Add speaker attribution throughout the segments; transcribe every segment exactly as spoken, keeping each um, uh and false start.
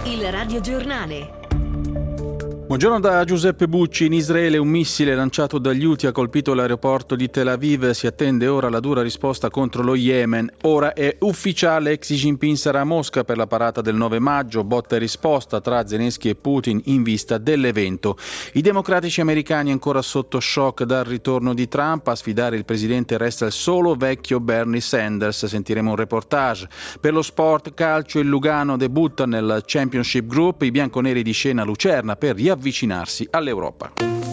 Speaker 1: Il radiogiornale.
Speaker 2: Buongiorno da Giuseppe Bucci. In Israele un missile lanciato dagli Houthi ha colpito l'aeroporto di Tel Aviv. Si attende ora la dura risposta contro lo Yemen. Ora è ufficiale, Xi Jinping sarà a Mosca per la parata del nove maggio. Botta e risposta tra Zelensky e Putin in vista dell'evento. I democratici americani ancora sotto shock dal ritorno di Trump. A sfidare il presidente resta il solo vecchio Bernie Sanders. Sentiremo un reportage. Per lo sport calcio, il Lugano debutta nel Championship Group. I bianconeri di scena a Lucerna per riavvicinarsi all'Europa.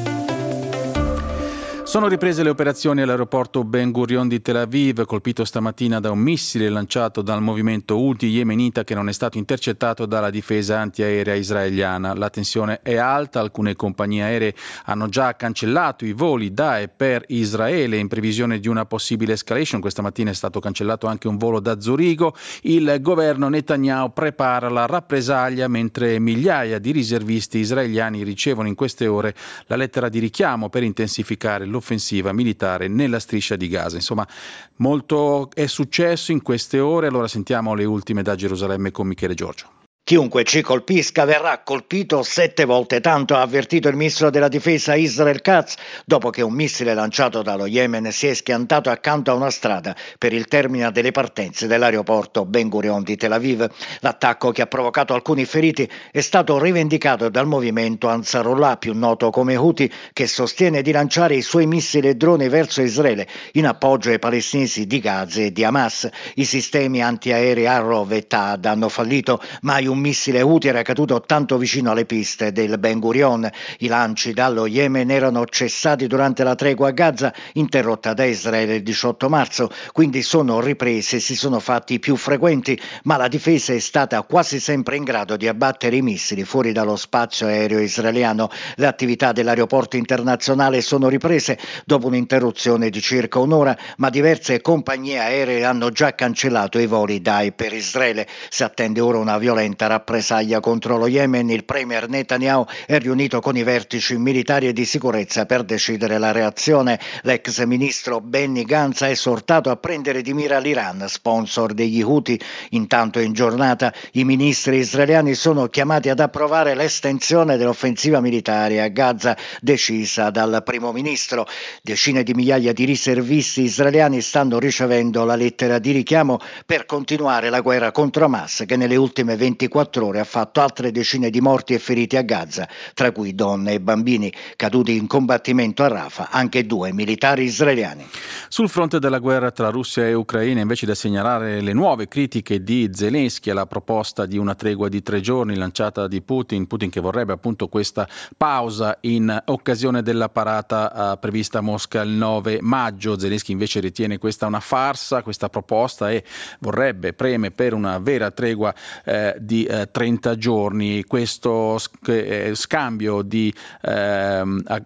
Speaker 2: Sono riprese le operazioni all'aeroporto Ben Gurion di Tel Aviv, colpito stamattina da un missile lanciato dal movimento Houthi yemenita che non è stato intercettato dalla difesa antiaerea israeliana. La tensione è alta, alcune compagnie aeree hanno già cancellato i voli da e per Israele in previsione di una possibile escalation. Questa mattina è stato cancellato anche un volo da Zurigo. Il governo Netanyahu prepara la rappresaglia mentre migliaia di riservisti israeliani ricevono in queste ore la lettera di richiamo per intensificare l'offensiva offensiva militare nella striscia di Gaza. Insomma, molto è successo in queste ore. Allora sentiamo le ultime da Gerusalemme con Michele Giorgio.
Speaker 3: Chiunque ci colpisca verrà colpito sette volte tanto, ha avvertito il ministro della difesa Israel Katz, dopo che un missile lanciato dallo Yemen si è schiantato accanto a una strada per il termine delle partenze dell'aeroporto Ben Gurion di Tel Aviv. L'attacco, che ha provocato alcuni feriti, è stato rivendicato dal movimento Ansarullah, più noto come Houthi, che sostiene di lanciare i suoi missili e droni verso Israele in appoggio ai palestinesi di Gaza e di Hamas. I sistemi antiaerei Arrow e Thad hanno fallito, mai un Un missile Houthi era caduto tanto vicino alle piste del Ben Gurion. I lanci dallo Yemen erano cessati durante la tregua a Gaza, interrotta da Israele il diciotto marzo, quindi sono ripresi e si sono fatti più frequenti, ma la difesa è stata quasi sempre in grado di abbattere i missili fuori dallo spazio aereo israeliano. Le attività dell'aeroporto internazionale sono riprese dopo un'interruzione di circa un'ora, ma diverse compagnie aeree hanno già cancellato i voli da e per Israele. Si attende ora una violenta rappresaglia contro lo Yemen. Il premier Netanyahu è riunito con i vertici militari e di sicurezza per decidere la reazione. L'ex ministro Benny Gantz ha esortato a prendere di mira l'Iran, sponsor degli Houthi. Intanto in giornata i ministri israeliani sono chiamati ad approvare l'estensione dell'offensiva militare a Gaza decisa dal primo ministro. Decine di migliaia di riservisti israeliani stanno ricevendo la lettera di richiamo per continuare la guerra contro Hamas, che nelle ultime ventiquattro ore ha fatto altre decine di morti e feriti a Gaza, tra cui donne e bambini caduti in combattimento a Rafah, anche due militari israeliani.
Speaker 2: Sul fronte della guerra tra Russia e Ucraina, invece, da segnalare le nuove critiche di Zelensky alla proposta di una tregua di tre giorni lanciata di Putin, Putin che vorrebbe appunto questa pausa in occasione della parata uh, prevista a Mosca il nove maggio. Zelensky invece ritiene questa una farsa, questa proposta, e vorrebbe, preme per una vera tregua eh, di eh, trenta giorni. Questo sc- eh, scambio di, eh,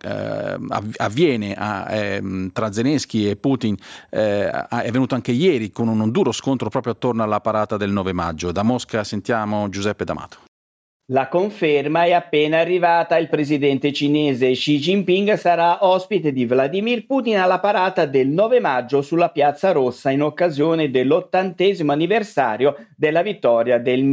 Speaker 2: av- avviene a, eh, tra Zelensky e Putin, eh, è venuto anche ieri con un duro scontro proprio attorno alla parata del nove maggio. Da Mosca sentiamo Giuseppe D'Amato.
Speaker 4: La conferma è appena arrivata. Il presidente cinese Xi Jinping sarà ospite di Vladimir Putin alla parata del nove maggio sulla Piazza Rossa in occasione dell'ottantesimo anniversario della vittoria del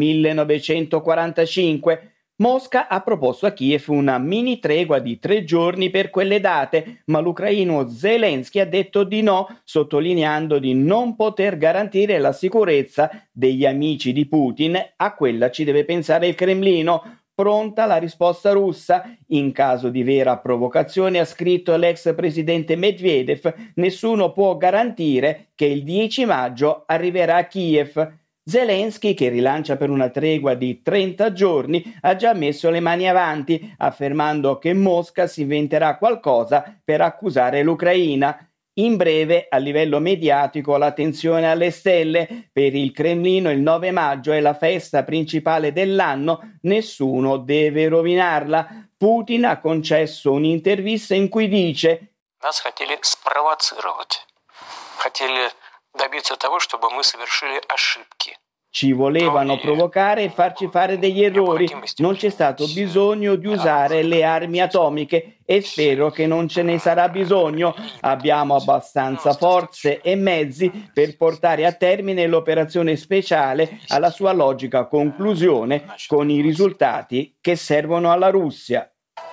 Speaker 4: millenovecentoquarantacinque. Mosca ha proposto a Kiev una mini tregua di tre giorni per quelle date, ma l'ucraino Zelensky ha detto di no, sottolineando di non poter garantire la sicurezza degli amici di Putin. A quella ci deve pensare il Cremlino. Pronta la risposta russa? In caso di vera provocazione, ha scritto l'ex presidente Medvedev, nessuno può garantire che il dieci maggio arriverà a Kiev. Zelensky, che rilancia per una tregua di trenta giorni, ha già messo le mani avanti, affermando che Mosca si inventerà qualcosa per accusare l'Ucraina. In breve, a livello mediatico, la tensione alle stelle. Per il Cremlino il nove maggio è la festa principale dell'anno, nessuno deve rovinarla. Putin ha concesso un'intervista in cui dice:
Speaker 5: Нас хотели спровоцировать, хотели добиться того, чтобы мы совершили ошибки.
Speaker 4: Ci volevano provocare e farci fare degli errori. Non c'è stato bisogno di usare le armi atomiche e spero che non ce ne sarà bisogno. Abbiamo abbastanza forze e mezzi per portare a termine l'operazione speciale alla sua logica conclusione con i risultati che servono alla Russia.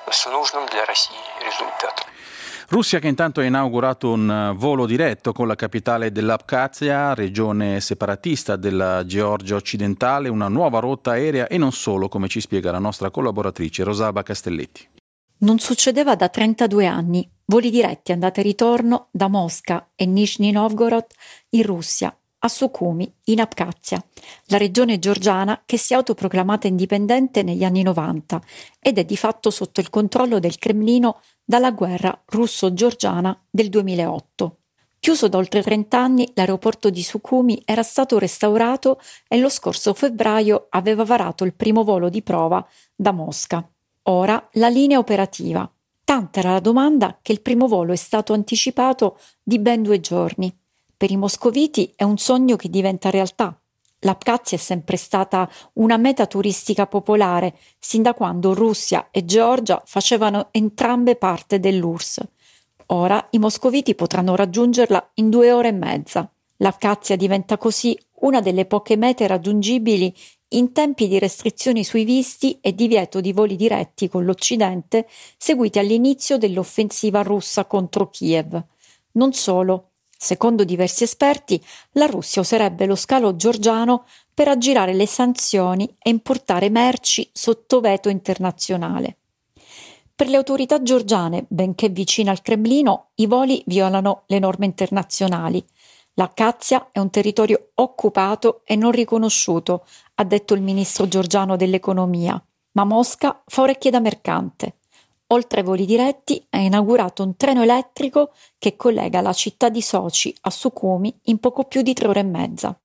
Speaker 2: Russia che intanto ha inaugurato un volo diretto con la capitale dell'Abkhazia, regione separatista della Georgia occidentale, una nuova rotta aerea e non solo, come ci spiega la nostra collaboratrice Rosalba Castelletti.
Speaker 1: Non succedeva da trentadue anni, voli diretti andata e ritorno da Mosca e Nizhny Novgorod in Russia a Sukhumi in Abkhazia, la regione georgiana che si è autoproclamata indipendente negli anni novanta ed è di fatto sotto il controllo del Cremlino dalla guerra russo-georgiana del duemilaotto. Chiuso da oltre trenta anni, l'aeroporto di Sukhumi era stato restaurato e lo scorso febbraio aveva varato il primo volo di prova da Mosca. Ora la linea operativa. Tanta era la domanda che il primo volo è stato anticipato di ben due giorni. Per i moscoviti è un sogno che diventa realtà. L'Abkhazia è sempre stata una meta turistica popolare, sin da quando Russia e Georgia facevano entrambe parte dell'U R S S. Ora i moscoviti potranno raggiungerla in due ore e mezza. L'Abkhazia diventa così una delle poche mete raggiungibili in tempi di restrizioni sui visti e divieto di voli diretti con l'Occidente seguiti all'inizio dell'offensiva russa contro Kiev. Non solo. Secondo diversi esperti, la Russia userebbe lo scalo georgiano per aggirare le sanzioni e importare merci sotto veto internazionale. Per le autorità georgiane, benché vicine al Cremlino, i voli violano le norme internazionali. L'Abkhazia è un territorio occupato e non riconosciuto, ha detto il ministro georgiano dell'economia, ma Mosca fa orecchie da mercante. Oltre ai voli diretti, ha inaugurato un treno elettrico che collega la città di Sochi a Sukhumi in poco più di tre ore e mezza.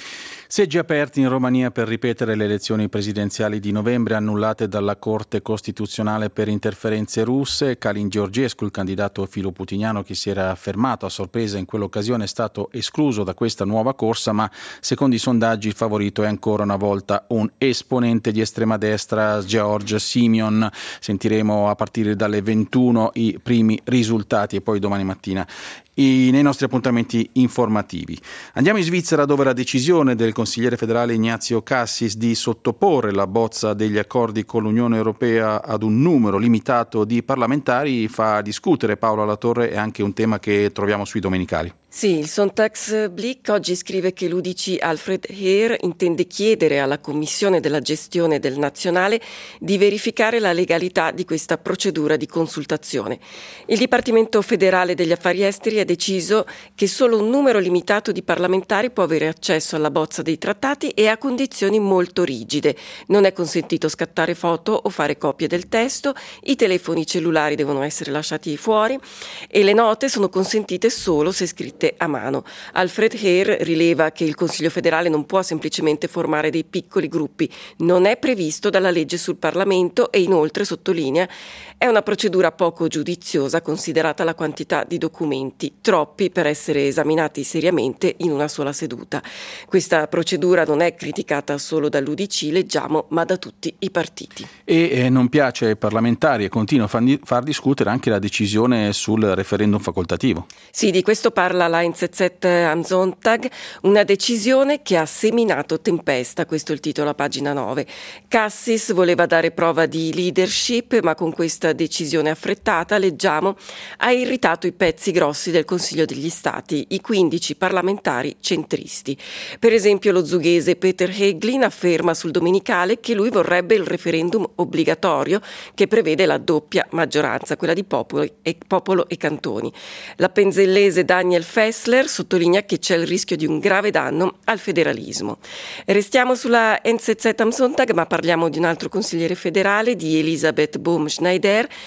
Speaker 2: Seggi aperti in Romania per ripetere le elezioni presidenziali di novembre annullate dalla Corte Costituzionale per interferenze russe. Calin Georgescu, il candidato filoputiniano che si era fermato a sorpresa in quell'occasione, è stato escluso da questa nuova corsa, ma secondo i sondaggi il favorito è ancora una volta un esponente di estrema destra, George Simion. Sentiremo a partire dalle ventuno i primi risultati e poi domani mattina I, nei nostri appuntamenti informativi. Andiamo in Svizzera, dove la decisione del consigliere federale Ignazio Cassis di sottoporre la bozza degli accordi con l'Unione Europea ad un numero limitato di parlamentari fa discutere. Paola Latorre, è anche un tema che troviamo sui domenicali.
Speaker 5: Sì, il Sonntagsblick oggi scrive che l'U D C Alfred Heer intende chiedere alla Commissione della gestione del nazionale di verificare la legalità di questa procedura di consultazione. Il Dipartimento federale degli affari esteri ha deciso che solo un numero limitato di parlamentari può avere accesso alla bozza dei trattati e a condizioni molto rigide. Non è consentito scattare foto o fare copie del testo, i telefoni cellulari devono essere lasciati fuori e le note sono consentite solo se scritte a mano. Alfred Heer rileva che il Consiglio federale non può semplicemente formare dei piccoli gruppi, non è previsto dalla legge sul Parlamento e inoltre sottolinea è una procedura poco giudiziosa considerata la quantità di documenti, troppi per essere esaminati seriamente in una sola seduta. Questa procedura non è criticata solo dall'U D C, leggiamo, ma da tutti i partiti.
Speaker 2: E eh, non piace ai parlamentari e continua a far, far discutere anche la decisione sul referendum facoltativo.
Speaker 5: Sì, di questo parla la N Z Z am Sonntag, una decisione che ha seminato tempesta, questo è il titolo a pagina nove. Cassis voleva dare prova di leadership, ma con questa decisione affrettata, leggiamo, ha irritato i pezzi grossi del Consiglio degli Stati, i quindici parlamentari centristi. Per esempio lo zughese Peter Hägglin afferma sul Domenicale che lui vorrebbe il referendum obbligatorio che prevede la doppia maggioranza, quella di popolo e, popolo e cantoni. La penzellese Daniel Fessler sottolinea che c'è il rischio di un grave danno al federalismo. Restiamo sulla N Z Z am Sonntag, ma parliamo di un altro consigliere federale, di Elisabeth Bohm-Schneider,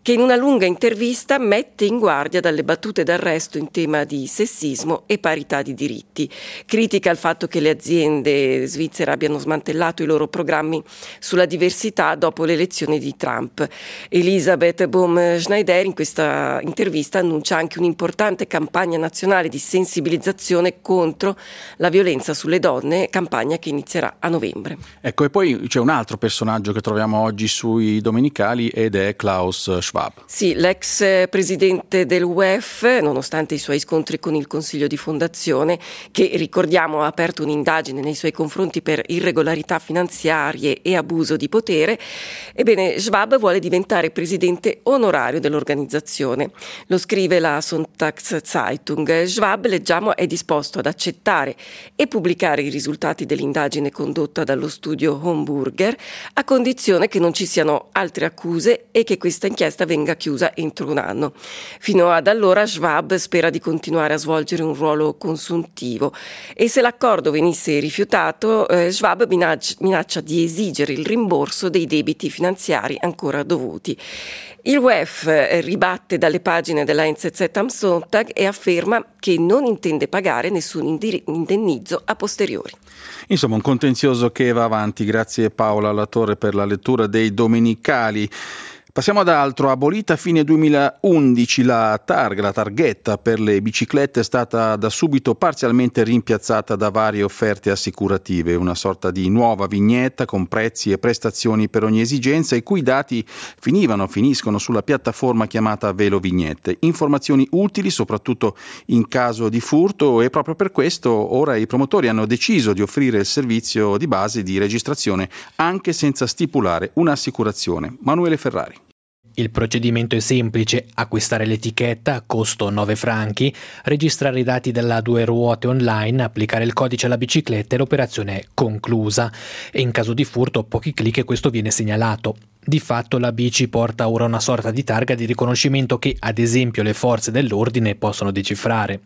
Speaker 5: che in una lunga intervista mette in guardia dalle battute d'arresto in tema di sessismo e parità di diritti. Critica il fatto che le aziende svizzere abbiano smantellato i loro programmi sulla diversità dopo l'elezione di Trump. Elisabeth Bohm-Schneider in questa intervista annuncia anche un'importante campagna nazionale di sensibilizzazione contro la violenza sulle donne, campagna che inizierà a novembre.
Speaker 2: Ecco, e poi c'è un altro personaggio che troviamo oggi sui domenicali ed è Klaus Schwab.
Speaker 5: Sì, l'ex presidente del U E F, nonostante i suoi scontri con il Consiglio di Fondazione, che ricordiamo ha aperto un'indagine nei suoi confronti per irregolarità finanziarie e abuso di potere, ebbene Schwab vuole diventare presidente onorario dell'organizzazione. Lo scrive la Sonntagszeitung. Schwab, leggiamo, è disposto ad accettare e pubblicare i risultati dell'indagine condotta dallo studio Homburger, a condizione che non ci siano altre accuse e che questa inchiesta venga chiusa entro un anno. Fino ad allora Schwab spera di continuare a svolgere un ruolo consultivo e se l'accordo venisse rifiutato, eh, Schwab minaccia, minaccia di esigere il rimborso dei debiti finanziari ancora dovuti. Il U E F eh, ribatte dalle pagine della N Z Z am Sonntag e afferma che non intende pagare nessun indir- indennizzo a posteriori.
Speaker 2: Insomma, un contenzioso che va avanti. Grazie Paola Latorre per la lettura dei domenicali. Passiamo ad altro. Abolita a fine duemilaundici la targa, la targhetta per le biciclette è stata da subito parzialmente rimpiazzata da varie offerte assicurative, una sorta di nuova vignetta con prezzi e prestazioni per ogni esigenza, i cui dati finivano, finiscono sulla piattaforma chiamata Velo Vignette. Informazioni utili soprattutto in caso di furto e proprio per questo ora i promotori hanno deciso di offrire il servizio di base di registrazione anche senza stipulare un'assicurazione. Manuele Ferrari.
Speaker 6: Il procedimento è semplice: acquistare l'etichetta, costo nove franchi, registrare i dati della due ruote online, applicare il codice alla bicicletta e l'operazione è conclusa. E in caso di furto, pochi clic e questo viene segnalato. Di fatto la bici porta ora una sorta di targa di riconoscimento che, ad esempio, le forze dell'ordine possono decifrare.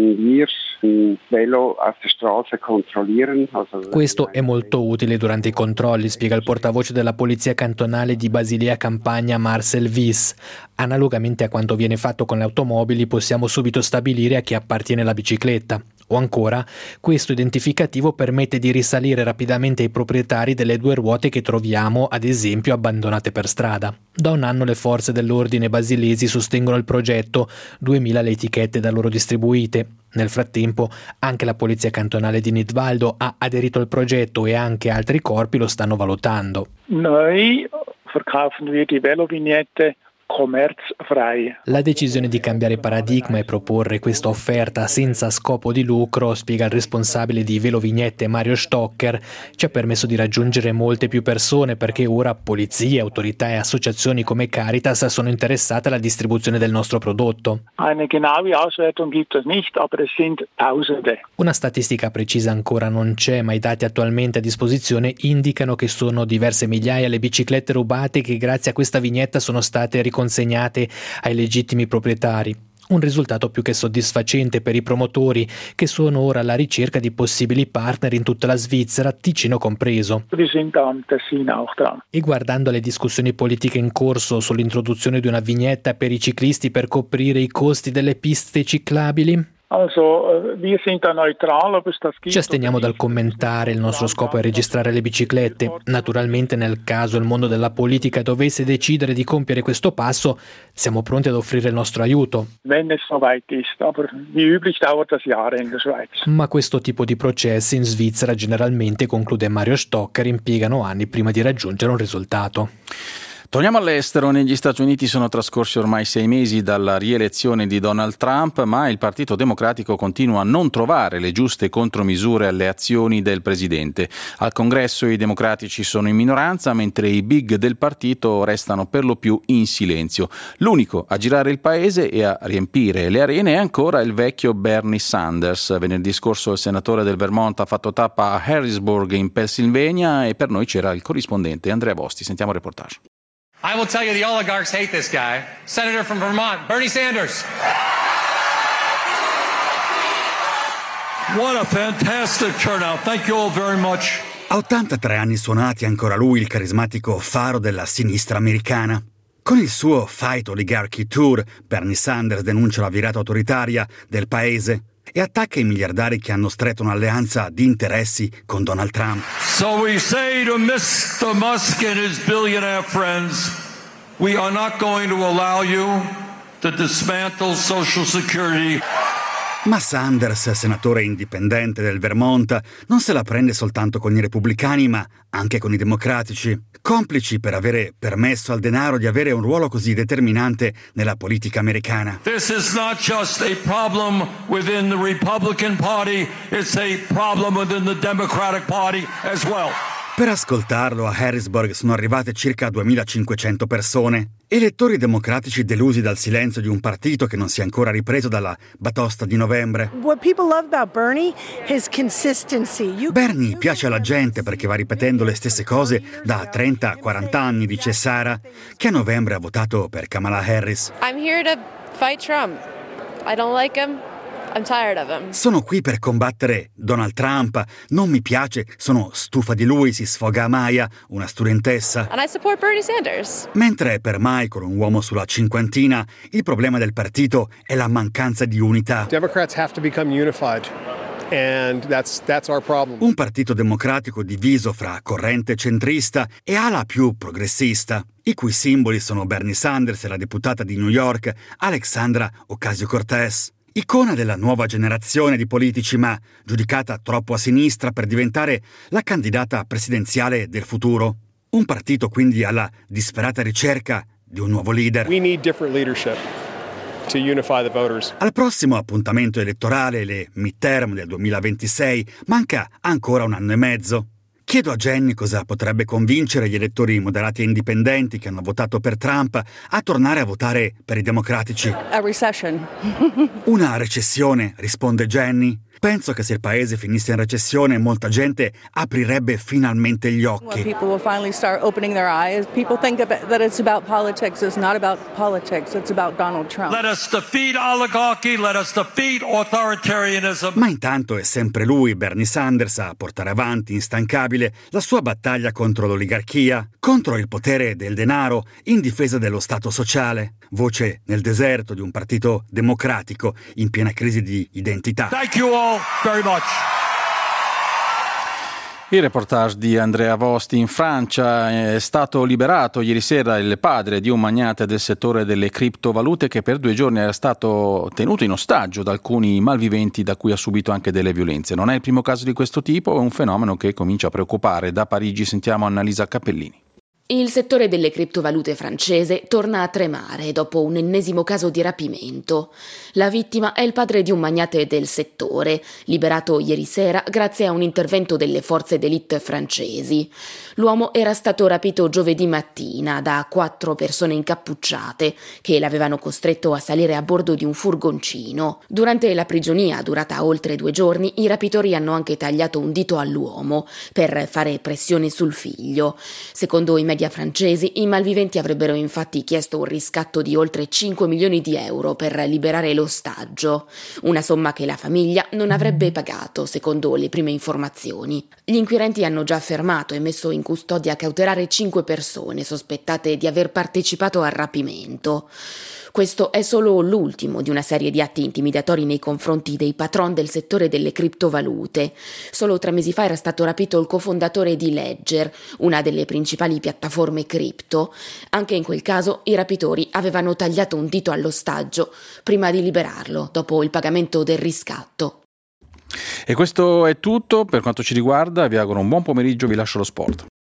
Speaker 6: Questo è molto utile durante i controlli, spiega il portavoce della polizia cantonale di Basilea Campagna Marcel Wies. Analogamente a quanto viene fatto con le automobili, possiamo subito stabilire a chi appartiene la bicicletta. O ancora, questo identificativo permette di risalire rapidamente ai proprietari delle due ruote che troviamo, ad esempio, abbandonate per strada. Da un anno le forze dell'ordine basilesi sostengono il progetto, duemila le etichette da loro distribuite. Nel frattempo, anche la polizia cantonale di Nidwaldo ha aderito al progetto e anche altri corpi lo stanno valutando.
Speaker 7: Noi verkaufen wir die Velovignette commerzfrei.
Speaker 6: La decisione di cambiare paradigma e proporre questa offerta senza scopo di lucro, spiega il responsabile di Velovignette Mario Stocker, ci ha permesso di raggiungere molte più persone perché ora polizie, autorità e associazioni come Caritas sono interessate alla distribuzione del nostro prodotto.
Speaker 7: Eine genaue Auswertung gibt es nicht, aber es sind Tausende.
Speaker 6: Una statistica precisa ancora non c'è, ma i dati attualmente a disposizione indicano che sono diverse migliaia le biciclette rubate che grazie a questa vignetta sono state riconsegnate ai legittimi proprietari. Un risultato più che soddisfacente per i promotori, che sono ora alla ricerca di possibili partner in tutta la Svizzera, Ticino compreso. E guardando le discussioni politiche in corso sull'introduzione di una vignetta per i ciclisti per coprire i costi delle piste ciclabili, ci asteniamo dal commentare, il nostro scopo è registrare le biciclette. Naturalmente, nel caso il mondo della politica dovesse decidere di compiere questo passo, siamo pronti ad offrire il nostro aiuto. Ma questo tipo di processi in Svizzera generalmente, conclude Mario Stocker, impiegano anni prima di raggiungere un risultato.
Speaker 2: Torniamo all'estero. Negli Stati Uniti sono trascorsi ormai sei mesi dalla rielezione di Donald Trump, ma il Partito Democratico continua a non trovare le giuste contromisure alle azioni del presidente. Al Congresso i democratici sono in minoranza, mentre i big del partito restano per lo più in silenzio. L'unico a girare il paese e a riempire le arene è ancora il vecchio Bernie Sanders. Venerdì scorso il senatore del Vermont ha fatto tappa a Harrisburg in Pennsylvania e per noi c'era il corrispondente Andrea Bosti. Sentiamo il reportage.
Speaker 8: I will tell you the oligarchs hate this guy. Senator from Vermont, Bernie Sanders.
Speaker 9: What a fantastic turnout. Thank you all very much.
Speaker 10: A ottantatré anni suonati ancora lui il carismatico faro della sinistra americana. Con il suo Fight Oligarchy Tour, Bernie Sanders denuncia la virata autoritaria del paese e attacca i miliardari che hanno stretto un'alleanza di interessi con Donald Trump.
Speaker 9: So we say to mister Musk and his billionaire friends, we are not going to allow you to dismantle Social Security.
Speaker 10: Ma Sanders, senatore indipendente del Vermont, non se la prende soltanto con i repubblicani, ma anche con i democratici, complici per avere permesso al denaro di avere un ruolo così determinante nella politica americana.
Speaker 9: This is not just a problem within the Republican Party, it's a problem within the Democratic Party as well.
Speaker 10: Per ascoltarlo a Harrisburg sono arrivate circa duemilacinquecento persone, elettori democratici delusi dal silenzio di un partito che non si è ancora ripreso dalla batosta di novembre.
Speaker 11: What people love about Bernie, his consistency. You...
Speaker 10: Bernie piace alla gente perché va ripetendo le stesse cose da trenta quaranta anni, dice Sara, che a novembre ha votato per Kamala Harris.
Speaker 12: I'm here to fight Trump. I don't like him. I'm tired of him.
Speaker 10: Sono qui per combattere Donald Trump. Non mi piace, sono stufa di lui, si sfoga a Maya, una studentessa.
Speaker 12: And I support Bernie Sanders.
Speaker 10: Mentre per Michael, un uomo sulla cinquantina, il problema del partito è la mancanza di unità.
Speaker 13: Democrats have to become unified. And that's, that's our problem.
Speaker 10: Un partito democratico diviso fra corrente centrista e ala più progressista, i cui simboli sono Bernie Sanders e la deputata di New York, Alexandra Ocasio-Cortez. Icona della nuova generazione di politici, ma giudicata troppo a sinistra per diventare la candidata presidenziale del futuro. Un partito quindi alla disperata ricerca di un nuovo leader.
Speaker 13: We need different leadership to unify the voters.
Speaker 10: Al prossimo appuntamento elettorale, le midterm del duemilaventisei, manca ancora un anno e mezzo. Chiedo a Jenny cosa potrebbe convincere gli elettori moderati e indipendenti che hanno votato per Trump a tornare a votare per i democratici.
Speaker 11: A recession.
Speaker 10: Una recessione, risponde Jenny. Penso che se il paese finisse in recessione, molta gente aprirebbe finalmente gli occhi.
Speaker 11: People will finally start opening their eyes. People think that it's about politics. It's not about politics. It's about Donald Trump.
Speaker 9: Let us defeat oligarchy. Let us defeat authoritarianism.
Speaker 10: Ma intanto è sempre lui, Bernie Sanders, a portare avanti instancabile la sua battaglia contro l'oligarchia, contro il potere del denaro, in difesa dello Stato sociale. Voce nel deserto di un partito democratico in piena crisi di identità.
Speaker 9: Thank you all very much.
Speaker 2: Il reportage di Andrea Vosti. In Francia è stato liberato ieri sera il padre di un magnate del settore delle criptovalute che per due giorni era stato tenuto in ostaggio da alcuni malviventi da cui ha subito anche delle violenze. Non è il primo caso di questo tipo, è un fenomeno che comincia a preoccupare. Da Parigi sentiamo Annalisa Cappellini.
Speaker 14: Il settore delle criptovalute francese torna a tremare dopo un ennesimo caso di rapimento. La vittima è il padre di un magnate del settore, liberato ieri sera grazie a un intervento delle forze d'élite francesi. L'uomo era stato rapito giovedì mattina da quattro persone incappucciate che l'avevano costretto a salire a bordo di un furgoncino. Durante la prigionia, durata oltre due giorni, i rapitori hanno anche tagliato un dito all'uomo per fare pressione sul figlio. Secondo i media francesi, i malviventi avrebbero infatti chiesto un riscatto di oltre cinque milioni di euro per liberare l'ostaggio, una somma che la famiglia non avrebbe pagato, secondo le prime informazioni. Gli inquirenti hanno già fermato e messo in custodia cautelare cinque persone sospettate di aver partecipato al rapimento. Questo è solo l'ultimo di una serie di atti intimidatori nei confronti dei patron del settore delle criptovalute. Solo tre mesi fa era stato rapito il cofondatore di Ledger, una delle principali piattaforme cripto. Anche in quel caso i rapitori avevano tagliato un dito all'ostaggio prima di liberarlo, dopo il pagamento del riscatto.
Speaker 2: E questo è tutto per quanto ci riguarda. Vi auguro un buon pomeriggio, vi lascio lo sport.